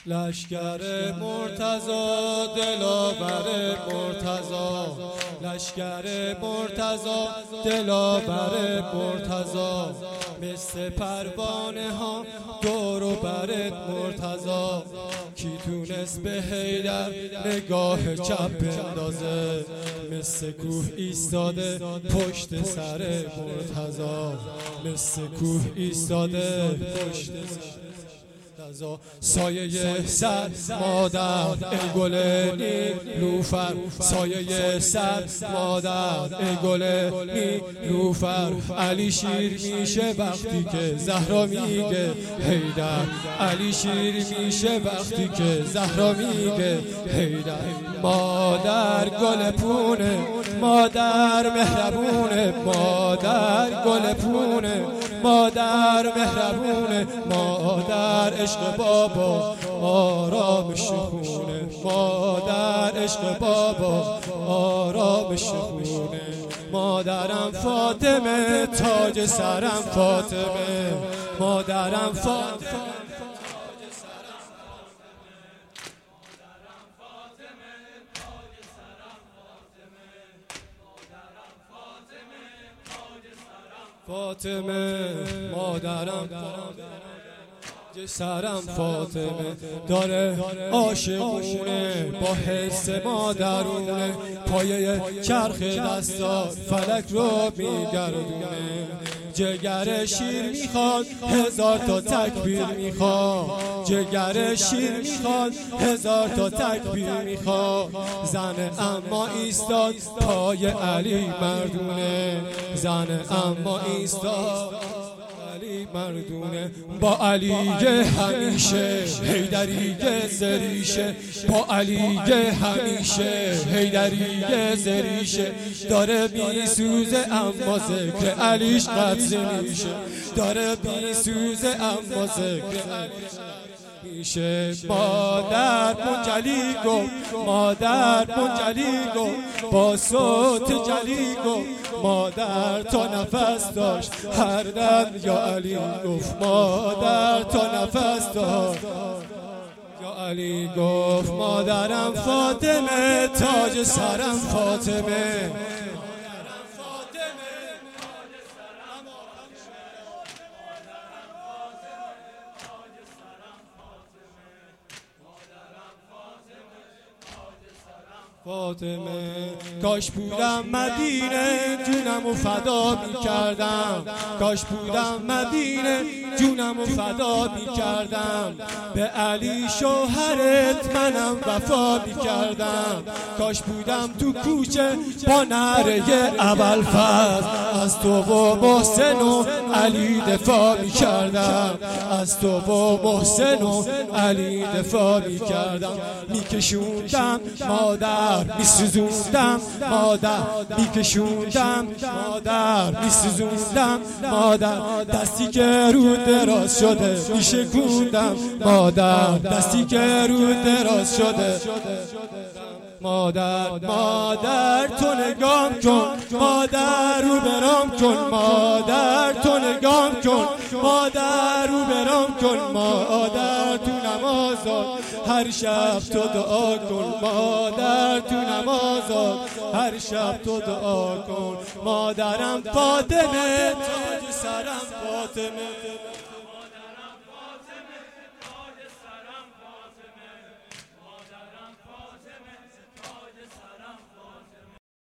لشکر مرتضی دلاور مرتضی، لشکر مرتضی دلاور مرتضی، مثل پروانه ها دور و برت مرتضی. کی تونست به حیدر نگاه چپ بندازه، مثل کوه ایستاده پشت سر مرتضی، مثل کوه ایستاده پشت سر. سایه سر مادر ای گل نیلوفر، سایه سر مادر ای گل نیلوفر. علی شیر میشه وقتی که زهرا میگه حیدر، علی شیر میشه وقتی که زهرا میگه حیدر. مادر گل پونه، مادر مهربونه، مادر گل پونه، مادر مهربونه، مادر عشق بابا آرامش خونه، مادر عشق بابا آرامش خونه. مادرم فاطمه تاج سرم فاطمه، مادرم فاطمه فاطمه، مادرم سرم فاطمه. داره عاشقونه با حس مادرونه، پایه چرخ دستات فلک رو میگردونه. جگر شیر میخواد هزار تا تکبیر میخواد، جگر شیر میخواد هزار تا تکبیر میخواد. زن اما ایستاد پای علی مردونه، زن اما ایستاد علی مردونه. با علی همیشه حیدری زریشه، با علی همیشه حیدری زریشه. داره میسوزه اما ذکر علیش قطع میشه، داره میسوزه اما ذکر علیش میشه. مادر منجلی گفت، مادر منجلی گفت با صوت جلی گفت، مادر تا نفس داشت هر دم یا علی گفت، مادر تا نفس داشت یا علی گفت. مادرم فاطمه تاج سرم فاطمه، فاطمه. کاش بودم مدینه جونمو فدا میکردم، کاش بودم مدینه جونمو فدا میکردم. به علی شوهرت منم وفا میکردم. کاش بودم تو کوچه با نعره ابوالفضل از تو و محسن و علی دفاع میکردم، از تو و محسن و علی دفاع میکردم. میکشوندم مادر میسوزوندم مادر، میکشوندم مادر میسوزوندم مادر. دستی که رو دراز شده میشکوندم مادر، دستی که رو دراز شده مادر. مادر تو نگام کن، مادر رو برام کن، مادر تو نگام کن، مادر رو برام کن. مادر تو نمازات هر شب تو دعا کن، مادر تو نمازات هر شب تو دعا کن. مادرم فاطمه تاج سرم فاطمه.